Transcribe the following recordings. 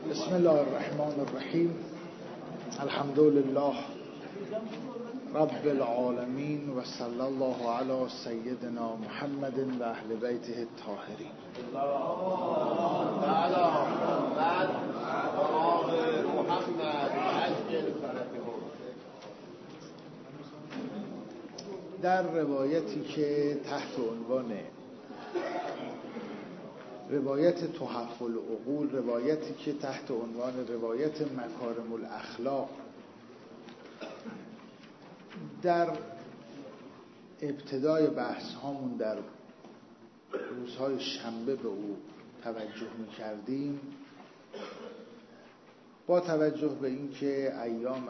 بسم الله الرحمن الرحیم. الحمد لله رب العالمین و صلی الله علی سیدنا محمد و اهل بیته الطاهرین. در روایتی که تحت عنوان روایت تحف العقول، روایتی که تحت عنوان روایت مکارم الاخلاق در ابتدای بحث هامون در روزهای شنبه به او توجه می‌کردیم، با توجه به اینکه ایام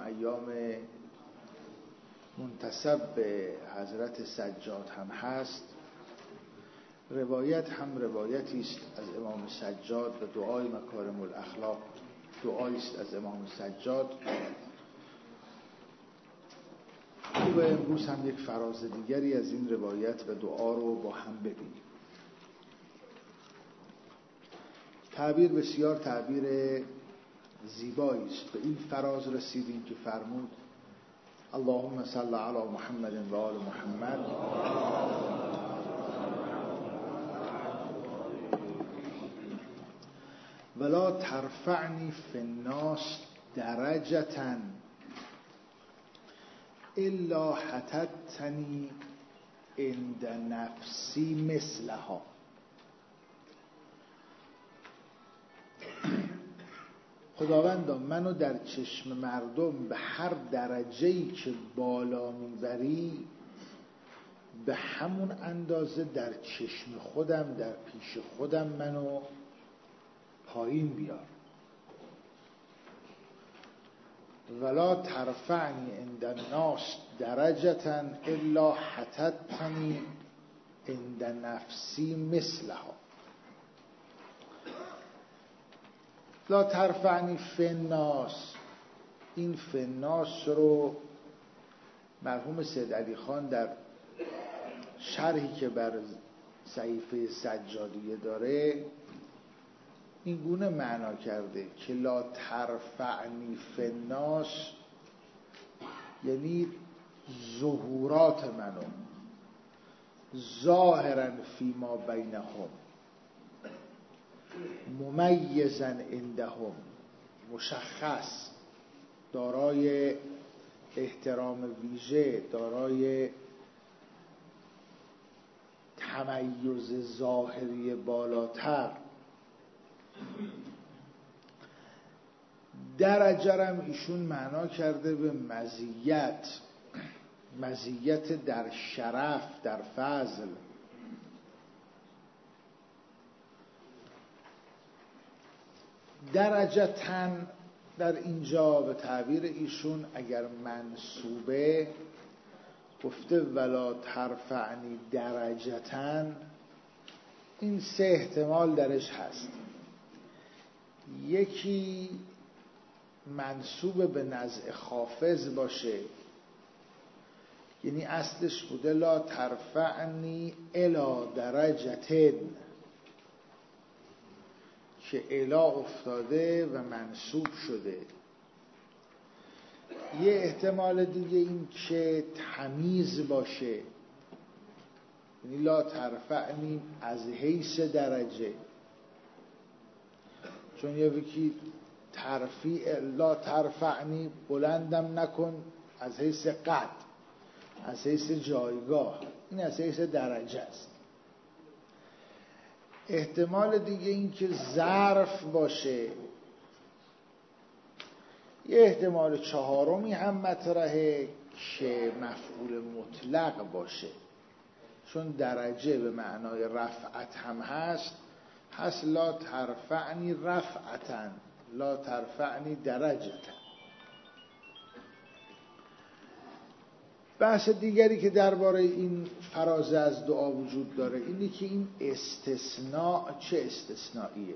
منتسب به حضرت سجاد هم هست، روایت هم روایتی است از امام سجاد و دعای مکارم الاخلاق دعایی است از امام سجاد. و امروز هم یک فراز دیگری از این روایت و دعا رو با هم ببینیم. تعبیر بسیار تعبیر زیبایی است. به این فراز رسیدیم که فرمود اللهم صل علی محمد و آل محمد ولا ترفعنی فی الناس درجة الا حطتنی عند نفسی مثلها. خداوندا منو در چشم مردم به هر درجه‌ای که بالا میبری به همون اندازه در چشم خودم، در پیش خودم منو پایین بیار. ولا ترفعنی عند الناس درجة الا حطتنی عند نفسی مثلها. لا ترفعنی فی الناس، این فی الناس رو مرحوم سید علی خان در شرحی که بر صحیفه سجادیه داره این گونه معنا کرده که لا ترفعنی فی الناس یعنی ظهورات منو ظاهرا فی ما بینهم ممیزا عندهم، مشخص، دارای احترام ویژه، دارای تمیز ظاهری بالاتر. درجرم ایشون معنا کرده به مزیت، مزیت در شرف، در فضل. درجتن در اینجا به تعبیر ایشون اگر منصوبه گفته ولا ترفعنی درجتن، این سه احتمال درش هست. یکی منصوب به نزع خافض باشه، یعنی اصلش بوده لا ترفعنی الی درجتن که الا افتاده و منصوب شده. یه احتمال دیگه این که تمیز باشه، یعنی لا ترفعنی از حیث درجه، چون یکی ترفیع لا ترفعنی بلندم نکن از حیث قد، از حیث جایگاه، این از حیث درجه است. احتمال دیگه این که ظرف باشه. یه احتمال چهارمی هم مطرحه که مفعول مطلق باشه، چون درجه به معنای رفعت هم هست لا ترفعنی رفعتن لا ترفعنی درجتن. بحث دیگری که درباره این فراز از دعا وجود داره اینه که این استثناء چه استثنائیه.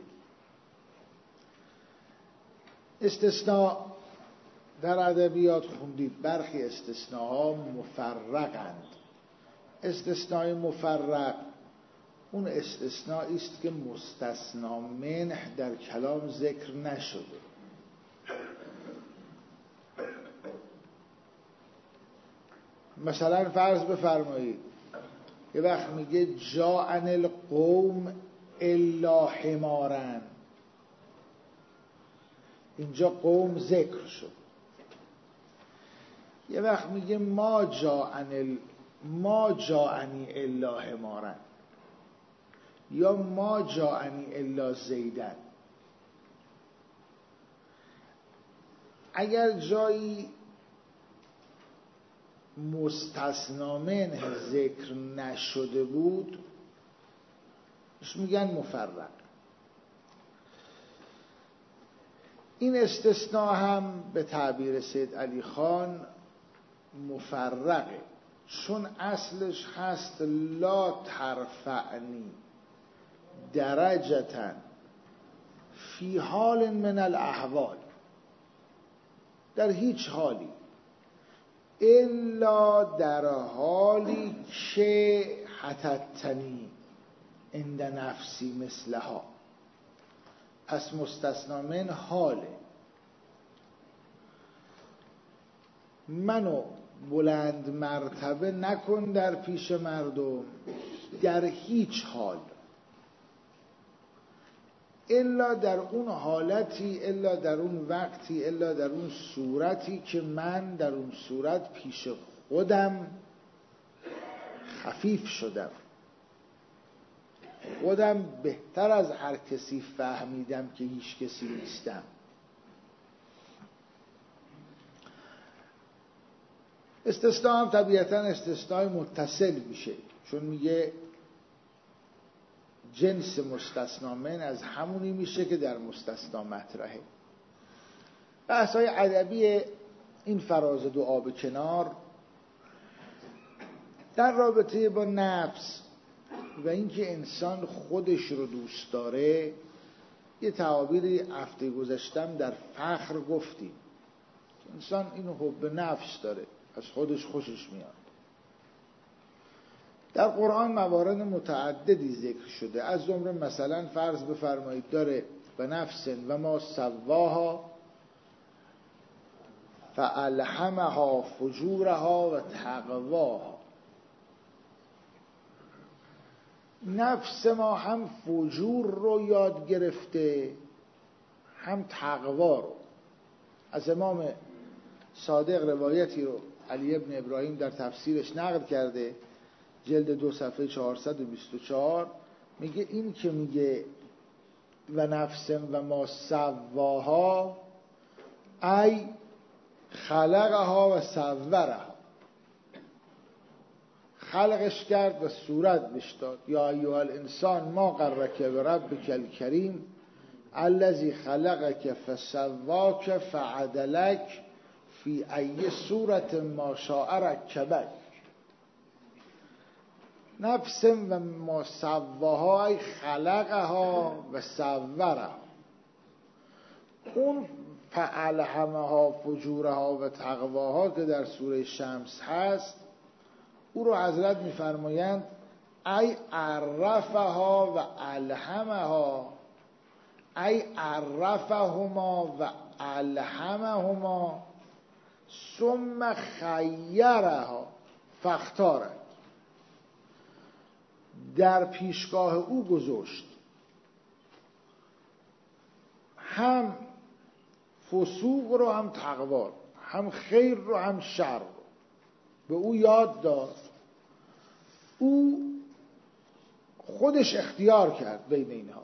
استثناء در ادبیات خوندید برخی استثناءها مفرقند. استثناء مفرق اون استثنایی است که مستثنا منه در کلام ذکر نشده. مثلا فرض بفرمایید یه وقت میگه جاءن القوم الا حمارن، اینجا قوم ذکر شد. یه وقت میگه ما جاءنی الا حمارن یا ما جاءنی الا زیدن. اگر جایی مستثنا منه ذکر نشده بود اش میگن مفرق. این استثناء هم به تعبیر سید علی خان مفرقه، چون اصلش هست لا ترفعنی درجتا فی حال من الاحوال، در هیچ حالی الا در حالی که حتتنی عند نفسی مثلها. پس مستثنا من حاله، منو بلند مرتبه نکن در پیش مردم در هیچ حال، الا در اون حالتی، الا در اون وقتی، الا در اون صورتی که من در اون صورت پیش خودم خفیف شدم، خودم بهتر از هر کسی فهمیدم که هیچ کسی نیستم. استثناء هم طبیعتا استثناء متصل میشه، چون میگه جنس مستثنا من از همونی میشه که در مستثنا مطرحه. بحث‌های ادبی این فراز دو آب کنار در رابطه با نفس و اینکه انسان خودش رو دوست داره، یه تعابیری هفته گذشتم در فخر گفتیم. انسان اینو حب نفس داره، از خودش خوشش میاد. در قرآن موارد متعددی ذکر شده، از جمله مثلا فرض بفرمایید داره و نفس و ما سواها فالهمها فجورها و تقواها. نفس ما هم فجور رو یاد گرفته هم تقوا رو. از امام صادق روایتی رو علی ابن ابراهیم در تفسیرش نقل کرده، جلد 2 صفحه 424، میگه این که میگه و نفس و ما سواها ای خلقها و صورها، خلقش کرد و صورت بهش داد. یا ایها الانسان ما غرک بربک الکریم الذی خلقک فسواک فعدلک فی ای صورت ما شاء رکبک. نفس و ما سواها ای خلقها و صورها. اون فالهمها فجورها و تقواها که در سوره شمس هست، او رو حضرت میفرمایند ای عرفها و الهمها، ای عرفهما و الهمهما ثم خیرها فاختارک. در پیشگاه او گذاشت هم فسوق رو هم تقوا، هم خیر رو هم شر رو به او یاد داد. او خودش اختیار کرد بین اینها.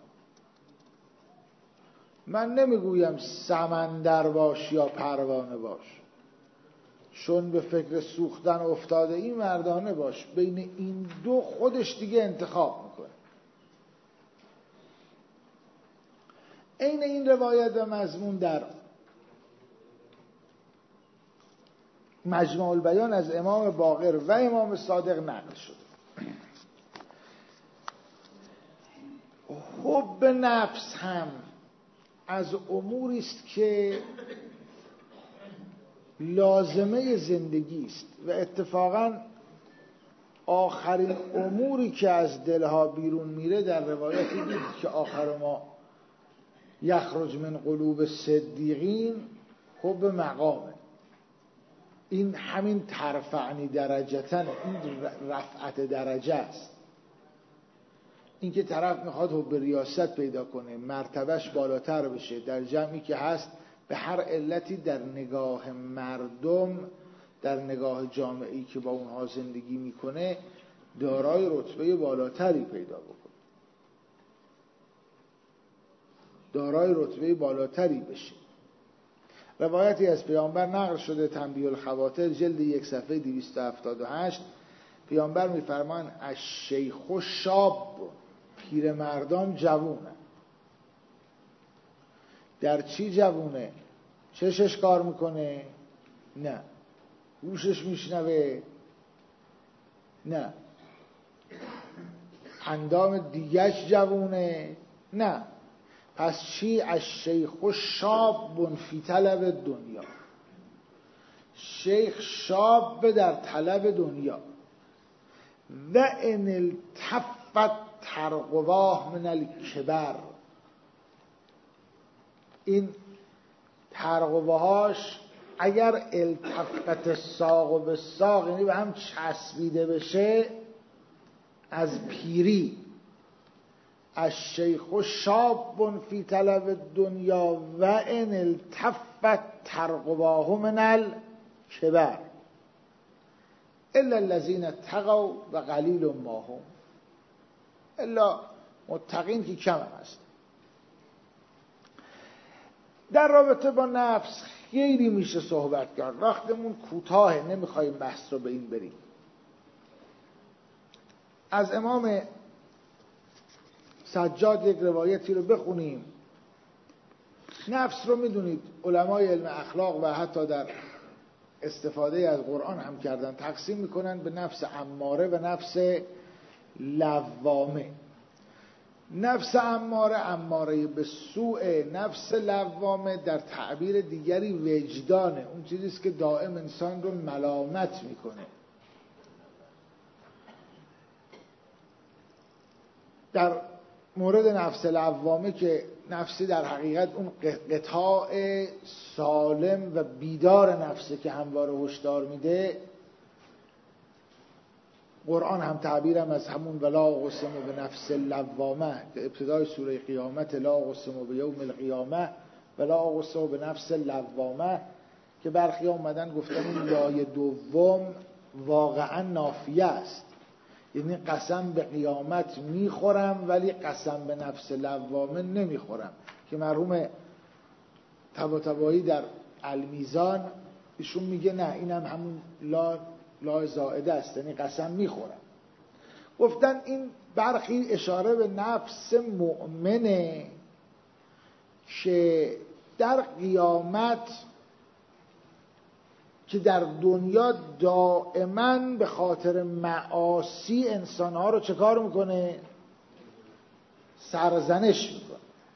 من نمیگویم سمندر باش یا پروانه باش، چون به فکر سوختن افتاده این مردانه باش. بین این دو خودش دیگه انتخاب میکنه. عین این روایت و مضمون در مجمع البیان از امام باقر و امام صادق نقل شده. حب نفس هم از اموری است که لازمه زندگی است و اتفاقا آخرین اموری که از دلها بیرون میره در روایتی دید که آخر ما یخرج من قلوب صدیقین حب مقامه. این همین ترفعنی درجتن، این رفعت درجه است. این که طرف میخواد حب ریاست پیدا کنه، مرتبهش بالاتر بشه در جمعی که هست، به هر علتی در نگاه مردم، در نگاه جامعه‌ای که با اونها زندگی میکنه، دارای رتبه بالاتری پیدا بکنه، دارای رتبه بالاتری بشه. روایتی از پیامبر نقل شده، تنبیه الخواطر جلد 1 صفحه 278. پیامبر میفرمان الشیخ شاب، پیرمردان جوونه. در چی جوونه؟ چشش کار میکنه؟ نه. گوشش میشنوه؟ نه. اندام دیگهش جوونه؟ نه. پس چی؟ الشیخ شاب فی طلب دنیا. شیخ شاب در طلب دنیا. و ان التفت ترقواه من الکبر. این ترقوهاش اگر التفت ساق به ساق، یعنی به هم چسبیده بشه، از پیری. الشیخ شاب فی طلب دنیا و ان التفت ترقواه من الکبر الا الذین اتقوا و قلیل ما هم. الا متقین که کم هست. در رابطه با نفس خیلی میشه صحبت کرد، وقتمون کوتاهه، نمیخوایم بحث رو به این بریم. از امام سجاد یک روایتی رو بخونیم. نفس رو میدونید علمای علم اخلاق و حتی در استفاده از قرآن هم کردن، تقسیم میکنن به نفس اماره و نفس لوامه. نفس اماره به سوء، نفس لوامه در تعبیر دیگری وجدانه، اون چیزیست که دائم انسان رو ملامت میکنه. در مورد نفس لوامه که نفسی در حقیقت اون قطاع سالم و بیدار نفسه که همواره هشدار میده، قرآن هم تعبیرم از همون ولا اقسم به نفس لوامه که ابتدای سوره قیامت، لا اقسم به یوم القیامه ولا اقسم به نفس لوامه، که برخی اومدن گفتن این لای دوم واقعا نافیه است، یعنی قسم به قیامت میخورم ولی قسم به نفس لوامه نمیخورم، که مرحوم طباطبایی در المیزان ایشون میگه نه، اینم همون لا زائده است، یعنی قسم میخورم. گفتن این برخی اشاره به نفس مؤمنه که در قیامت، که در دنیا دائما به خاطر معاصی انسانها رو چه کار میکنه؟ سرزنش میکنه.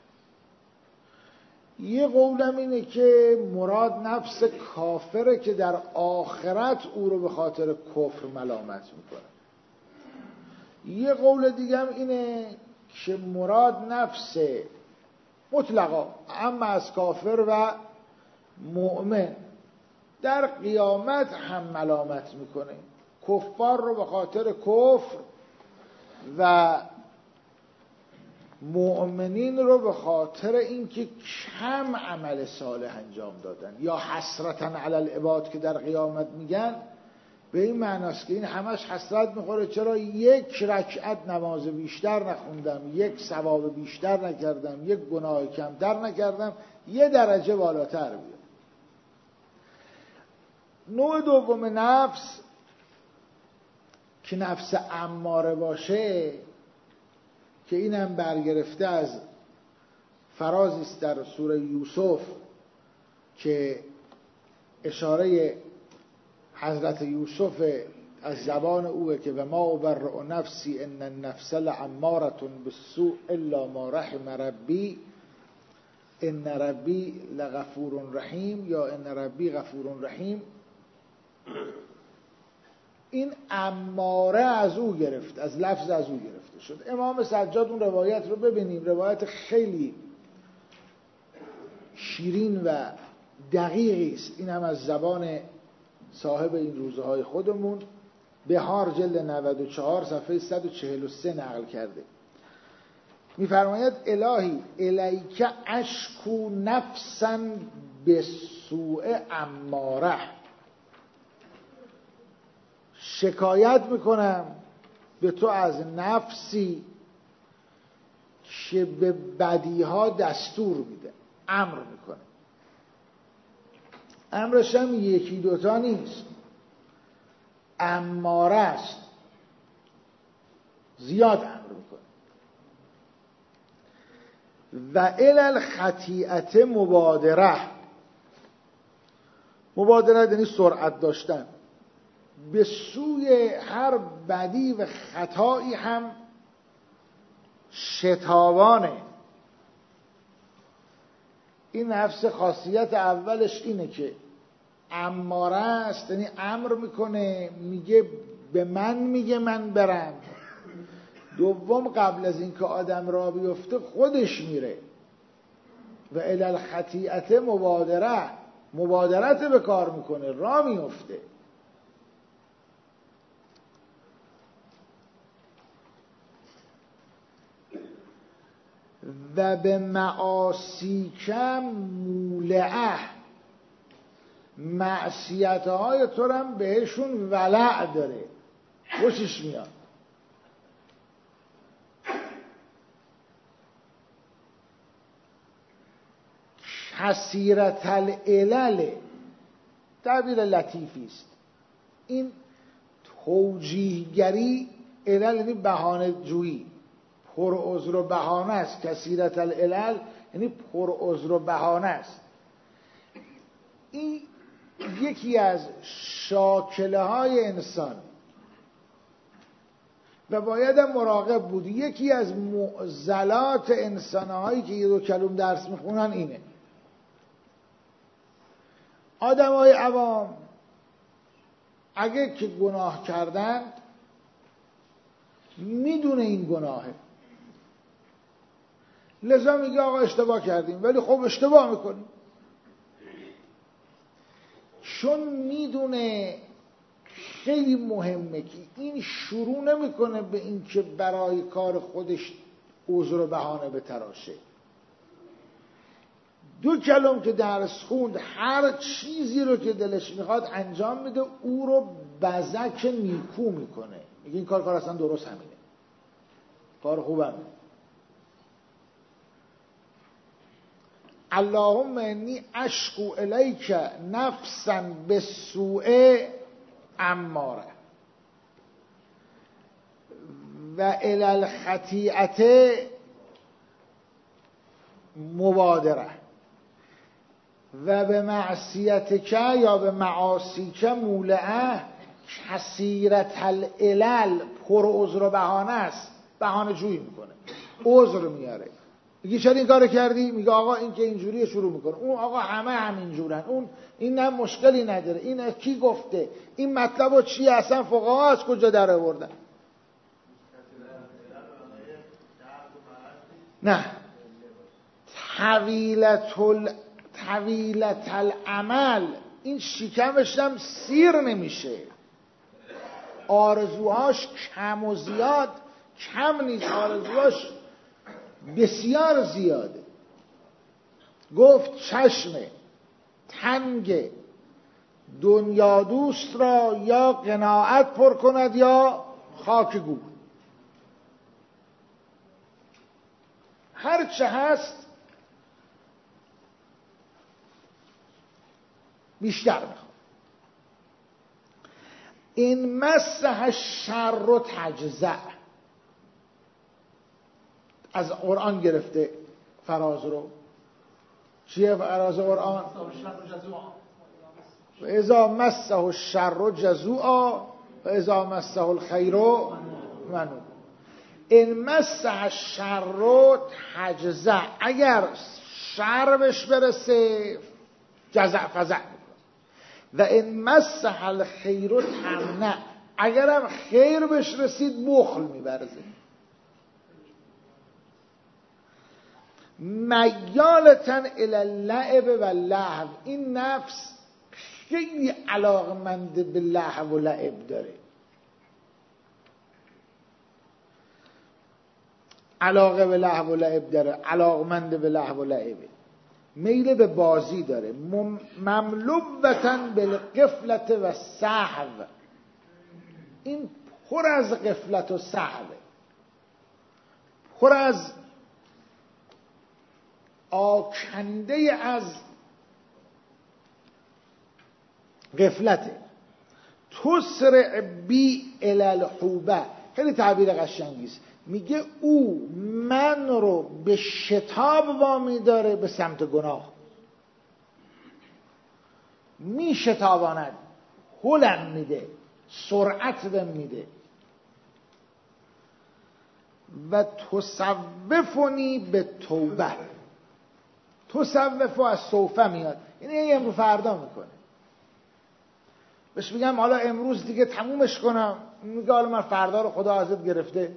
یه قولم اینه که مراد نفس کافره که در آخرت او رو به خاطر کفر ملامت میکنه. یه قول دیگه هم اینه که مراد نفس مطلقا اما از کافر و مؤمن در قیامت هم ملامت میکنه، کفار رو به خاطر کفر و مؤمنین رو به خاطر اینکه کم عمل صالح انجام دادن، یا حسرتن علی العباد که در قیامت میگن، به این معناست که این همش حسرت میخوره چرا یک رکعت نماز بیشتر نخوندم، یک ثواب بیشتر نکردم، یک گناه کمتر نکردم، یه درجه بالاتر بیام. نوع دوم نفس که نفس اماره باشه، که اینم برگرفته از فرازی است در سوره یوسف که اشاره حضرت یوسف از زبان اوه که و ما ابرئ نفسی ان النفس لاماره بالسوء الا ما رحم ربی ان ربی لغفور رحیم، یا ان ربی غفور رحیم. این اماره از او گرفت، از لفظ از او گرفته شد. امام سجاد اون روایت رو ببینیم، روایت خیلی شیرین و دقیقی است. این هم از زبان صاحب این روزهای خودمون، بهار جلد 94 صفحه 143 نقل کرده. می‌فرماید الهی الیک اشکو نفسا بسوء اماره، شکایت میکنم به تو از نفسی که به بدیها دستور میده، امر میکنه. امرش هم یکی دوتا نیست، اماره است، زیاد امر میکنه. و الی الخطیئت مبادره، مبادره یعنی سرعت داشتن، به سوی هر بدی و خطایی هم شتابانه. این نفس خاصیت اولش اینه که اماره است، یعنی امر میکنه، میگه به من میگه من برم. دوم قبل از اینکه آدم را بیفته خودش میره. و الی الخطیئت مبادره، مبادرت به کار میکنه، را میفته. و به معاصی کم مولعه، معصیتهای تو هم بهشون ولع داره، خوشش میاد. کثیرة العلل، تعبیر لطیفی است. این توجیهگری، علل یعنی بهانه جویی، پر عذر و بهانه است. کثیرة العلل یعنی پر عذر و بهانه است. این یکی از شاکله های انسان و باید مراقب بود. یکی از معضلات انسانهایی که یه دو کلم درس میخونن اینه. آدمای عوام اگه که گناه کردن میدونه این گناهه، لذا میگه آقا اشتباه کردیم، ولی خب اشتباه میکنیم. چون میدونه خیلی مهمه که این شروع نمیکنه به این که برای کار خودش عذر و بهانه بتراشه. دو کلم که درس خوند، هر چیزی رو که دلش میخواد انجام میده، او رو بزک نیکو میکنه، میگه این کار اصلا درست همینه، کار خوبم. اللهم انی اشکو الیک نفسا بسوء اماره و الی الخطیئت مبادره و به معصیتک یا به معاصیک مولعه کثیرة العلل، پر عذر و بهانه است، بهانه جویی میکنه، عذر میاره. میگه چرا این کارو کردی؟ میگه آقا این که اینجوریه، شروع میکنه. اون آقا همه همینجورن، اون این نه مشکلی نداره، این کی گفته، این مطلبو چیه، اصلا فقها از کجا در آوردن؟ نه، طویلة العمل، این شکمش هم سیر نمیشه، آرزوهاش کم و زیاد کم نیست، آرزوهاش بسیار زیاده. گفت چشم تنگ دنیا دوست را یا قناعت پر کند یا خاک گور. هر چه هست بیشتر میخواد. این مسح شر و تجزع، از قرآن گرفته فراز رو. چیه فراز قرآن؟ و اذا مسه الشر جزوعا و اذا مسه الخیر منوعا. این مسح الشر تجزع، اگر شر بهش برسه جزع فزع میکنه. و این مسح الخیر تمنع، اگرم خیر بهش رسید بخل می‌ورزه. میالتن الی اللعب و لهو، این نفس خیلی علاقمند به لهو و لعب داره، علاقه به لهو و لعب داره، علاقمند به لهو و لعبه، میل به بازی داره، مملوبتن بالغفلت و سهو، این پر از غفلت و سهوه، پر از آکنده از غفلته. تسرع بی الی الحوبه، خیلی تعبیر قشنگی است، میگه او من رو به شتاب وامی داره به سمت گناه، می شتاباند، هلم میده، سرعت بهم میده. و تصوفنی به توبه، تصوف از صوفه میاد، یعنی امروز فردا میکنه. بهش میگم حالا امروز دیگه تمومش کنم، میگه حالا من فردا رو خدا ازت گرفته.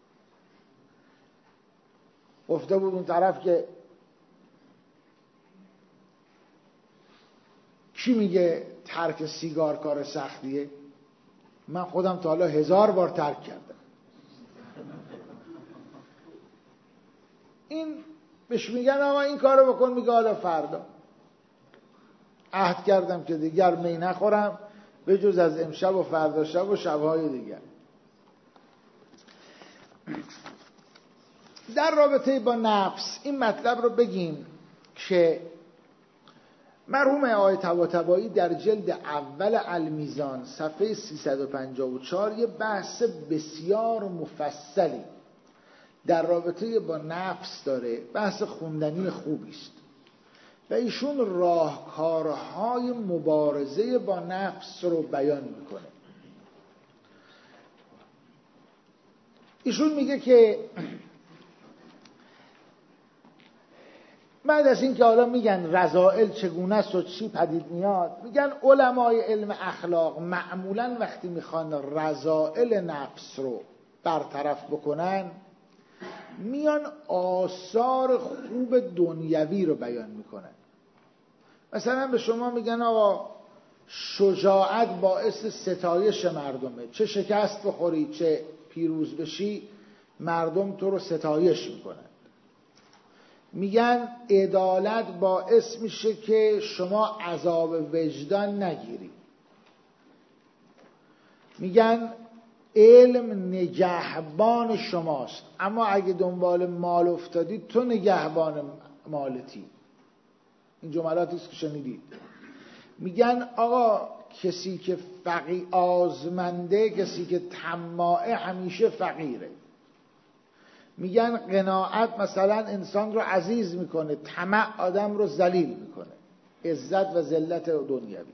گفته بود اون طرف که کی میگه ترک سیگار کار سختیه؟ من خودم تا حالا 1000 بار ترک کردم. این بهش میگن آقا این کارو بکن، میگه حالا فردا. عهد کردم که دیگر می نخورم به جز از امشب و فردا شب و شبهای دیگر. در رابطه با نفس این مطلب رو بگیم که مرحوم آقای طباطبایی در جلد اول المیزان صفحه 354 یه بحث بسیار مفصلی در رابطه با نفس داره، بحث خوندنی خوبی است و ایشون راهکارهای مبارزه با نفس رو بیان میکنه. ایشون میگه که بعد از این که حالا میگن رذائل چگونه است و چی پدید میاد، میگن علمای علم اخلاق معمولا وقتی میخوان رذائل نفس رو برطرف بکنن میان آثار خوب دنیوی رو بیان میکنن. مثلا به شما میگن آقا شجاعت باعث ستایش مردمه، چه شکست بخوری چه پیروز بشی مردم تو رو ستایش میکنن. میگن عدالت باعث میشه که شما عذاب وجدان نگیری. میگن علم نگهبان شماست، اما اگه دنبال مال افتادی تو نگهبان مالتی. این جملاتی است که شنیدید. میگن آقا کسی که آزمنده، کسی که طماعه همیشه فقیره. میگن قناعت مثلا انسان رو عزیز میکنه، طمع آدم رو ذلیل میکنه، عزت و ذلت دنیوی.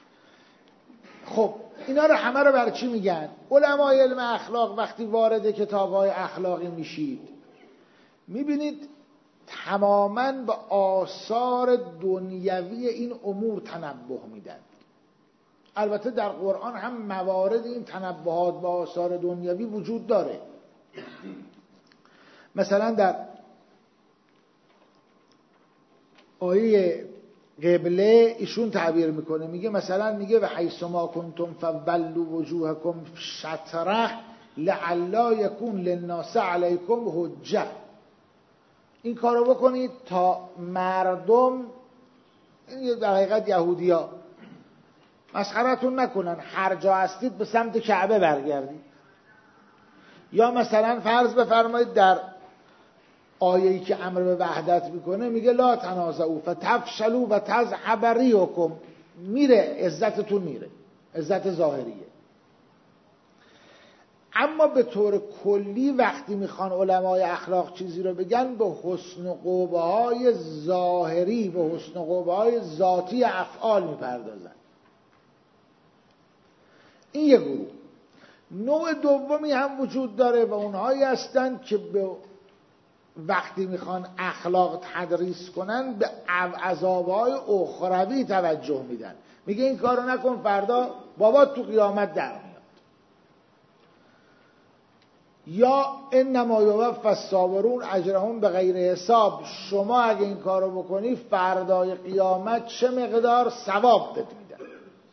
خب اینا رو همه رو برای چی میگن؟ علمای علم اخلاق وقتی وارد کتاب‌های اخلاقی میشید میبینید تماماً به آثار دنیوی این امور تنبه میدن. البته در قرآن هم موارد این تنبهات به آثار دنیوی وجود داره. مثلا در آیه قبله ایشون تعبیر میکنه، میگه مثلا میگه و حیث ما کنتم فولوا وجوهکم شطره لعلا یکون للناس علیکم حجه. این کارو بکنید تا مردم، این در حقیقت یهودیا، مسخرتون نکنن، هر جا هستید به سمت کعبه برگردید. یا مثلا فرض بفرمایید در آیه‌ای که امر به وحدت میکنه میگه لا تنازعوا فتفشلوا و تذهب ریحکم، میره عزتتون، میره عزت ظاهریه. اما به طور کلی وقتی میخوان علمای اخلاق چیزی رو بگن به حسن و قوبه‌های ظاهری، به حسن و قوبه‌های ذاتی افعال میپردازن. این یه گروه. نوع دومی هم وجود داره و اونهایی هستند که به وقتی میخوان اخلاق تدریس کنن به عذابهای اخروی توجه میدن. میگه این کارو نکن فردا بابا تو قیامت در میاد. یا انما یوفی الصابرون اجرهم به غیر حساب، شما اگه این کارو بکنی فردای قیامت چه مقدار ثواب بهت میدن.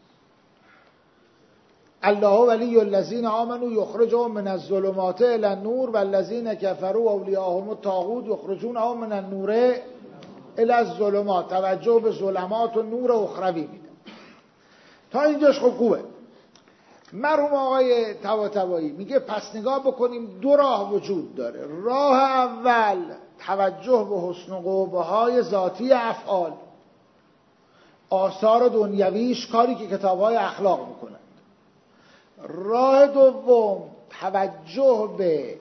الله ولی الذین آمنوا یخرجهم من الظلمات الی النور والذین کفروا اولیاءهم الطاغوت یخرجونهم من النور الی الظلمات. توجه به ظلمات و نور اخروی میدن. تا اینجاش خوبه. مرحوم آقای طباطبایی میگه پس نگاه بکنیم دو راه وجود داره. راه اول توجه به حسن و قبح‌های ذاتی افعال، آثار دنیویش، کاری که کتاب‌های اخلاق میکنند. راه دوم توجه به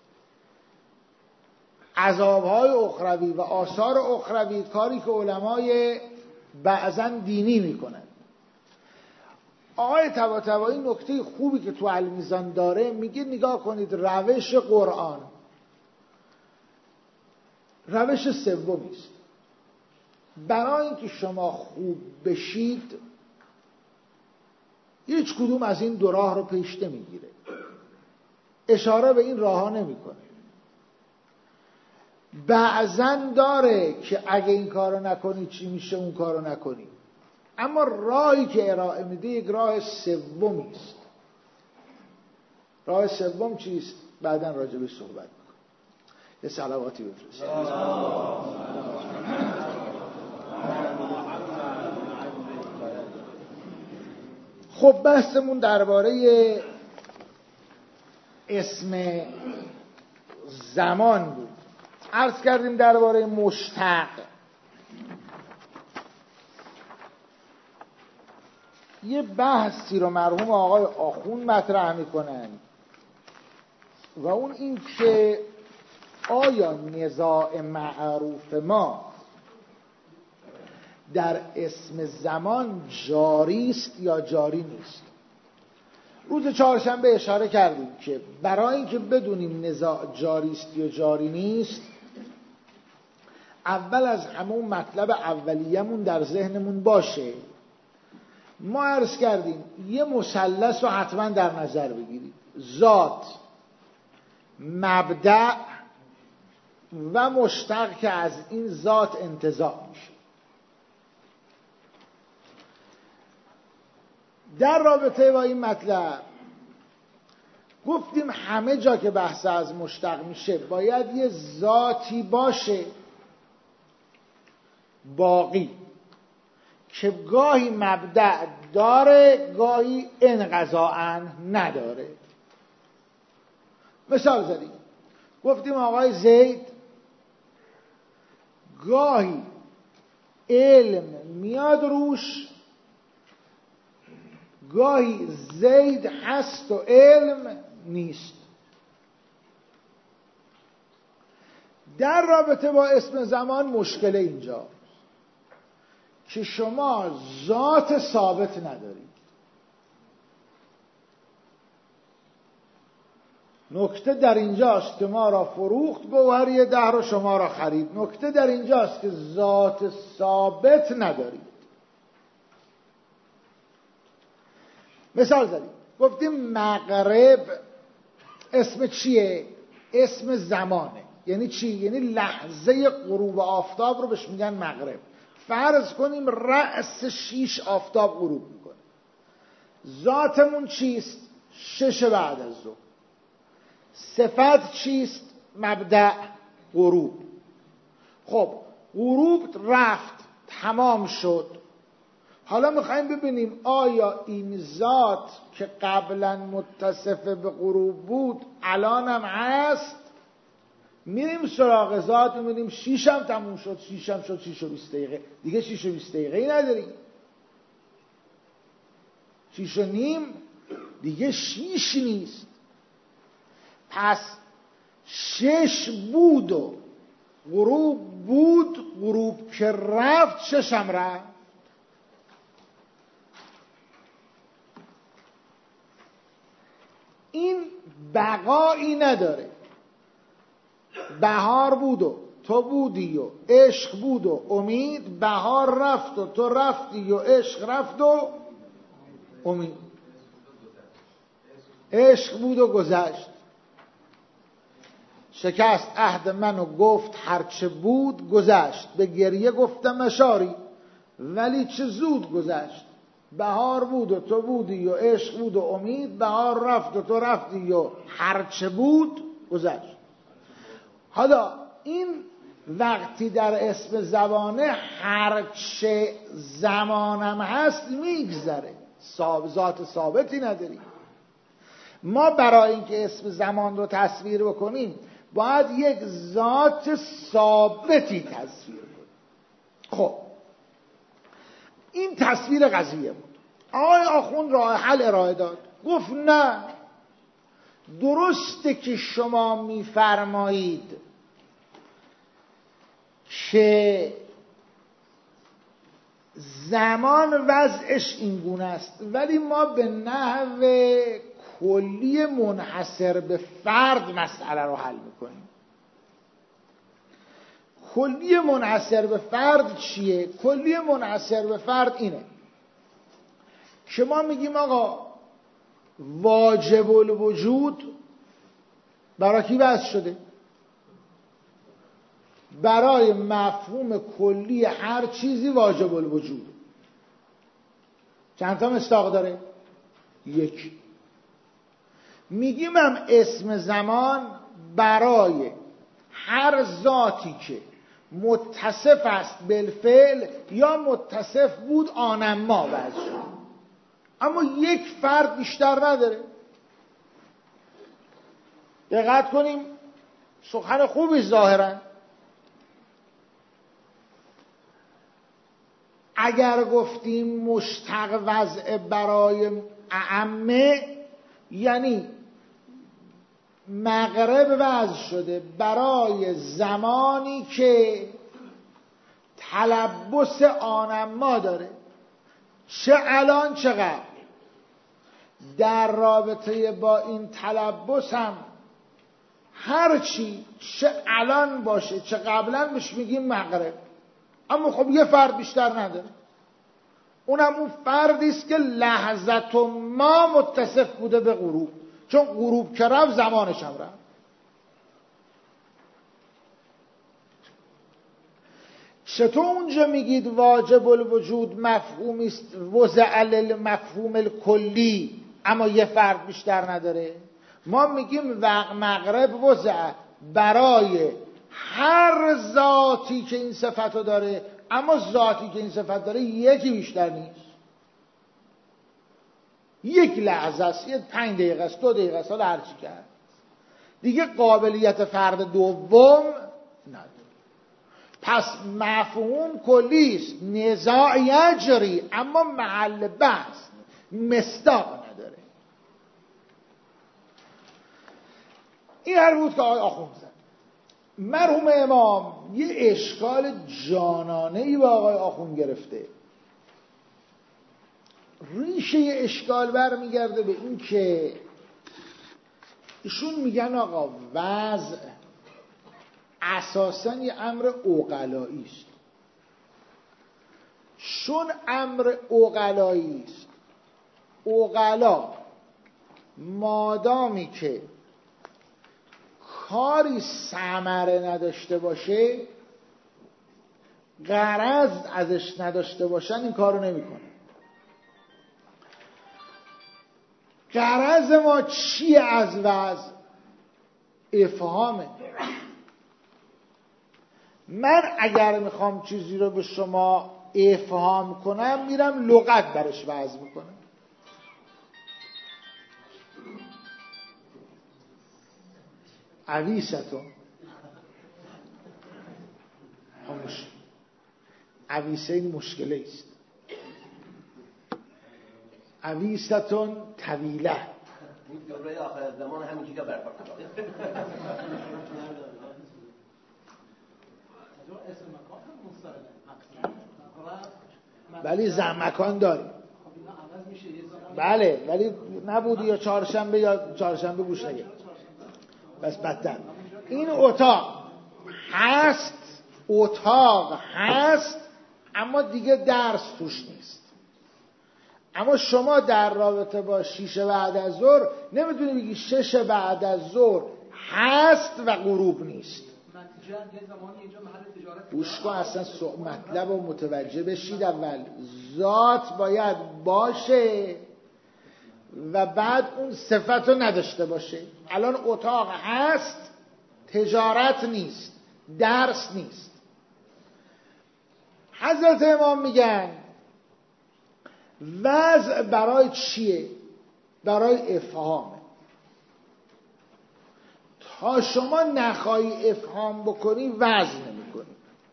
عذاب‌های اخروی و آثار اخروی، کاری که علمای بعضاً دینی میکنند. آقای طباطبایی نکته خوبی که تو المیزان داره میگه نگاه کنید روش قرآن روش سومی است. برای اینکه شما خوب بشید هیچ کدوم از این دو راه رو پیش نمیگیره، اشاره به این راه ها نمیکنه. بعضن داره که اگه این کارو نکنی چی میشه، اون کارو نکنی. اما راهی که ارائه میده یک راه سومی است. راه سوم چیست؟ بعداً راجع بهش صحبت میکنم. یه صلواتی بفرستید. خب بحثمون درباره اسم زمان بود. عرض کردیم درباره مشتق یه بحثی رو مرحوم آقای آخوند مطرح میکنن و اون این که آیا نزاع معروف ما در اسم زمان جاری است یا جاری نیست. روز چهارشنبه اشاره کردیم که برای اینکه بدونیم نزاع جاری است یا جاری نیست، اول از همون مطلب اولیه‌مون در ذهنمون باشه. ما عرض کردیم یه مثلث رو حتما در نظر بگیرید: ذات، مبدأ و مشتق که از این ذات انتزاع میشه. در رابطه با این مطلب گفتیم همه جا که بحث از مشتق میشه باید یه ذاتی باشه باقی که گاهی مبدأ داره گاهی انقضاءً نداره. مثال زدیم، گفتیم آقای زید گاهی علم میاد روش، گاهی زید هست و علم نیست. در رابطه با اسم زمان مشکل اینجا که شما ذات ثابت ندارید. نکته در اینجاست که ما را فروخت گوهری 10 رو شما را خرید. نکته در اینجاست که ذات ثابت ندارید. مثال زدیم، گفتیم مغرب اسم چیه؟ اسم زمانه. یعنی چی؟ یعنی لحظه غروب آفتاب رو بهش میگن مغرب. فرض کنیم رأس 6 آفتاب غروب میکنه. ذاتمون چیست؟ 6 بعد از ظهر. صفت چیست؟ مبدأ، غروب. خب غروب رفت، تمام شد. حالا میخوایم ببینیم آیا این ذات که قبلا متصف به غروب بود الانم هست؟ میریم سراغ ذات، میبینیم 6 هم تموم شد، 6 هم شد 6 و 20 دقیقه. دیگه 6 و 20 دقیقه ای نداریم. 6 و نیم دیگه 6 نیست. پس 6 بود و غروب بود، غروب که رفت 6 هم رفت. این بقایی نداره. بهار بود و تو بودی و عشق بود و امید، بهار رفت و تو رفتی و عشق رفت و امید. عشق بود و گذشت. شکست عهد من و گفت هرچه بود گذشت. به گریه گفتم اشاری ولی چه زود گذشت. بهار بود و تو بودی و عشق بود و امید، بهار رفت و تو رفتی و هرچه بود گذشت. حالا این وقتی در اسم زبانه هرچه زمانم هست میگذره، ذات ثابتی نداری. ما برای اینکه اسم زمان رو تصویر بکنیم باید یک ذات ثابتی تصویر کنیم. خب این تصویر قضیه بود. آقای آخوند راه حل ارائه داد، گفت نه، درسته که شما میفرمایید که زمان وضعش این گونه است، ولی ما به نحو کلی منحصر به فرد مسئله رو حل میکنیم. کلی منحصر به فرد چیه؟ کلی منحصر به فرد اینه که ما میگیم آقا واجب الوجود برای کی وضع شده؟ برای مفهوم کلی هر چیزی واجب الوجود. چند تا مصداق داره؟ یک. میگیم هم اسم زمان برای هر ذاتی که متصف است بالفعل یا متصف بود آنما وضع شد، اما یک فرد بیشتر نداره. دقت کنیم، سخن خوبی ظاهرا. اگر گفتیم مشتق وضع برای اعمه، یعنی مغرب وضع شده برای زمانی که تلبس آنما داره، چه الان چه قبل. در رابطه با این تلبس هم هرچی چه الان باشه چه قبلا بهش میگیم مغرب، اما خب یه فرد بیشتر نداره. اونم اون فردی است که لحظت ما متصف بوده به غروب، چون غروب که رفت زمانش هم رفت. چطور اونجا میگید واجب الوجود مفهومی است وضع للمفهوم الکلی اما یه فرد بیشتر نداره؟ ما میگیم مغرب وضع برای هر ذاتی که این صفتو داره، اما ذاتی که این صفت داره یکی بیشتر نیست. یک لحظه است، یه 5 دقیقه است، 2 دقیقه است، حالا هر چی کرد دیگه قابلیت فرد دوم نداره. پس مفهوم کلی است، نزاع یجری، اما محل بحث مصداق نداره. این هر بود که آقای آخوند زد. مرحوم امام یه اشکال جانانه‌ای با آقای آخوند گرفته. ریشه اشکال برمیگرده به این که ایشون میگن آقا وضع اساساً یه امر عقلایی است. چون امر عقلایی است، عقلا مادامی که کاری ثمره نداشته باشه، غرض ازش نداشته باشن، این کارو نمیکنه. غرض ما چیه از وضع؟ افهامه. من اگر میخوام چیزی رو به شما افهام کنم میرم لغت برش وضع میکنم. عویستون خاموش، عویسه این مشکله است. عویستون طویله. این دوره آخر زمان همینجا برپا کرد. ولی زمکان داریم. بله، ولی نبودی یا چهارشنبه یا چهارشنبه گوش نگه. بس بدتر. این اتاق هست اما دیگه درس توش نیست. اما شما در رابطه با 6 بعد از ظهر نمیتونی بگی 6 بعد از ظهر هست و غروب نیست. یه زمانی اینجا محل تجارت گوش کن اصلا مطلب رو متوجه بشید. اول ذات باید باشه و بعد اون صفت رو نداشته باشه. الان اتاق هست، تجارت نیست، درس نیست. حضرت امام میگن وضع برای چیه؟ برای افهامه. تا شما نخواهی افهام بکنی وضع نمی کنی.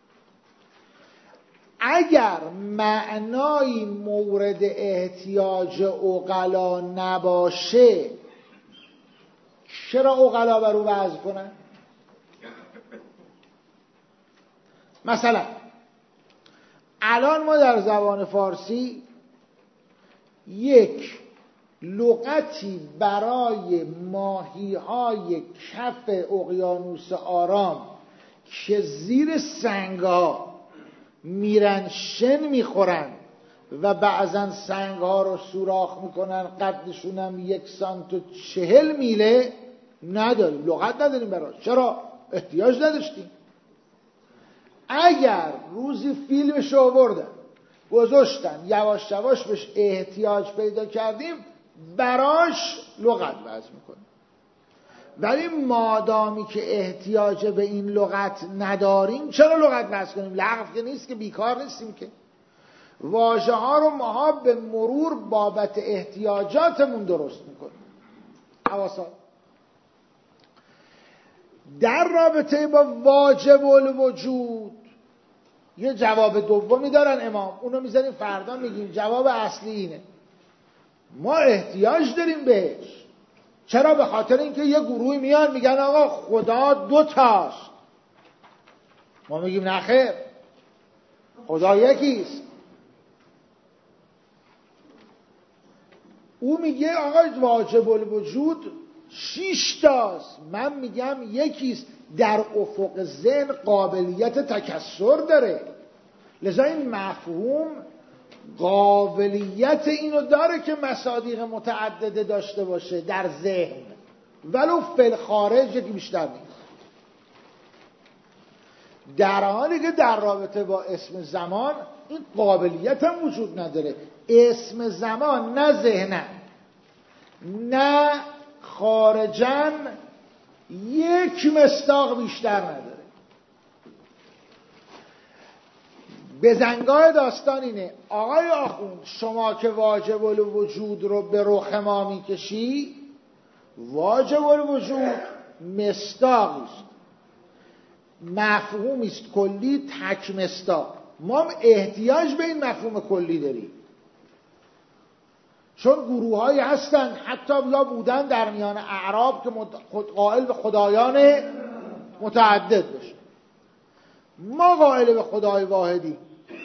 اگر معنای مورد احتیاج عقلا نباشه چرا عقلا بر او وضع کنن؟ مثلا الان ما در زبان فارسی یک لغتی برای ماهی‌های کف اقیانوس آرام که زیر سنگ‌ها میرن شن میخورن و بعضن سنگ‌ها رو سوراخ میکنن، قدشون هم 1.40 میله نداریم، لغت نداریم براش. چرا؟ احتیاج نداشتیم. اگر روزی فیلمش آوردن گذاشتن یواش یواش بهش احتیاج پیدا کردیم براش لغت وضع میکنیم. ولی مادامی که احتیاج به این لغت نداریم چرا لغت وضع کنیم؟ لغو که نیست که، بیکار نیستیم که. واژه ها رو ما به مرور بابت احتیاجاتمون درست میکنیم. حواسا در رابطه با واجب الوجود یه جواب دومی دارن امام، اونو میذاریم فردا میگیم. جواب اصلی اینه ما احتیاج داریم بهش. چرا؟ به خاطر اینکه یه گروهی میان میگن آقا خدا 2 تاست. ما میگیم نخیر، خدا یکیست. او میگه آقا واجب الوجود 6 تاست، من میگم یکیست. در افق ذهن قابلیت تکثر داره، لذا این مفهوم قابلیت اینو داره که مصادیق متعدده داشته باشه در ذهن، ولو فی الخارج یکی بیشتر نیست. در حالی که در رابطه با اسم زمان این قابلیت هم وجود نداره. اسم زمان نه ذهنن نه خارجن یک مصداق بیشتر نداره. بزنگاه داستان اینه آقای آخوند شما که واجب الوجود رو به رخ ما میکشی، واجب الوجود مصداقی است، مفهومی است کلی، تک مصداق. ما احتیاج به این مفهوم کلی داریم، چون گروه هایی هستن حتی یا بودن در میان اعراب که قائل به خدایان متعدد بشه. ما قائل به خدای واحدی.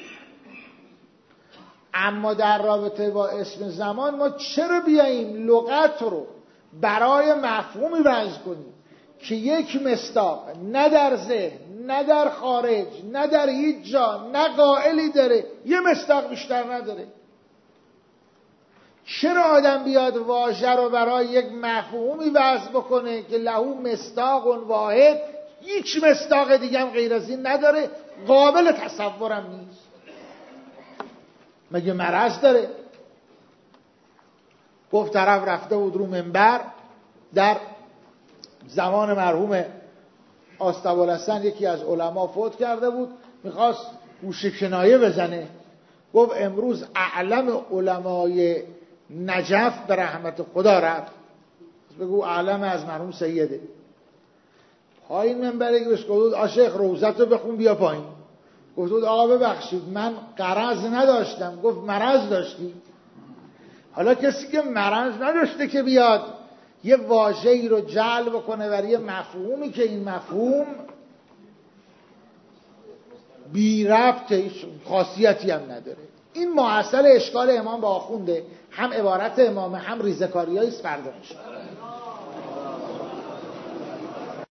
اما در رابطه با اسم زمان ما چرا بیاییم لغت رو برای مفهومی وضع کنیم که یک مصداق نه در ذهن نه در خارج نه در هیچ جا نه قائلی داره، یه مصداق بیشتر نداره؟ چرا آدم بیاد واژه رو برای یک مفهومی وضع بکنه که لهو مصداق واحد، هیچ مصداق دیگه هم غیر از این نداره، قابل تصورم نیست؟ مگه مرض داره؟ گفت طرف رفته بود رو منبر در زمان مرحوم آستوالحسن، یکی از علما فوت کرده بود، میخواست گوشه کنایه بزنه. گفت امروز اعلم علمای نجف به رحمت خدا رفت، بگو اعلم از مرحوم سیده. پایین منبره که بهش گفت آشیخ روزت رو بخون بیا پایین. گفت آقا ببخشید من غرض نداشتم. گفت مرض داشتی؟ حالا کسی که مرض نداشته که بیاد یه واژه‌ای رو جلب کنه برای یه مفهومی که این مفهوم بی ربط خاصیتی هم نداره. این محصل اشکال امام با آخونده، هم عبارت امامه هم ریزکاری‌های فردا میشه.